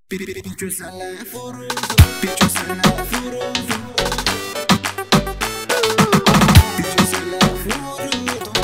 Bir güzelle vuruldum, bir güzelle vuruldum. Bir güzelle vuruldum.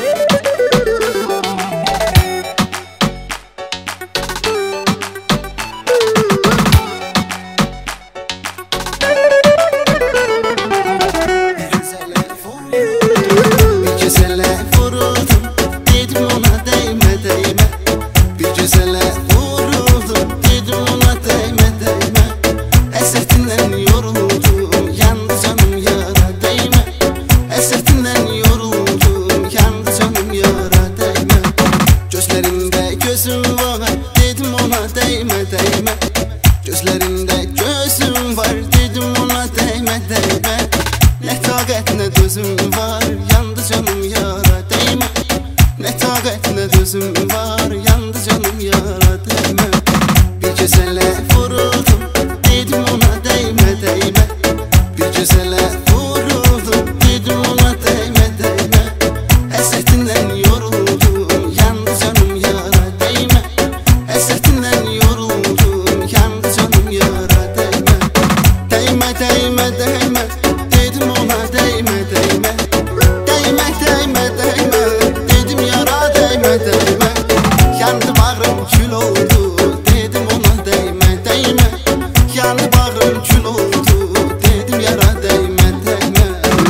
Bir güzelle vuruldum, bir güzelle vuruldum. Dedim ona değme değme. Bir güzelle vuruldum, dedim ona değme değme. Esetinden yoruldum, yandı canım yara değme. Esetinden yoruldum, yandı canım yara değme. Gözlerinde gözüm var, dedim ona değme değme. Gözlerinde gözüm var, dedim ona değme değme. Ne takat ne dözüm var, yandı canım yara değme. Ne takat ne dözüm var, yandı canım yara değme. Bir güzelle vuruldum, dedim ona değme değme. Bir güzelle vuruldum, dedim ona değme değme. Esetinden yoruldum, yandı canım yara değme. Esetinden yoruldum, yandı canım yara değme. Değme değme değme, dedim ona değme değme. Değme değme değme, dedim yara değme değme. Yandı bağrım kül oldu, dedim ona değme değme. Yandı bağrım kül oldu, dedim yara değme değme.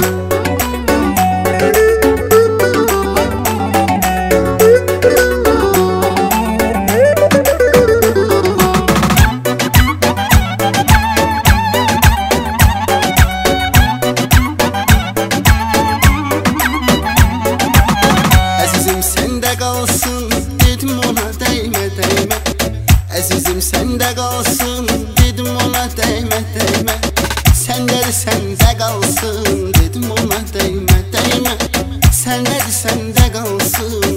Azizim sende kalsın, dedim ona değme değme. Azizim sende kalsın, dedim ona değme değme. Senleri sende kalsın, dedim ona değme değme. Senleri sende kalsın,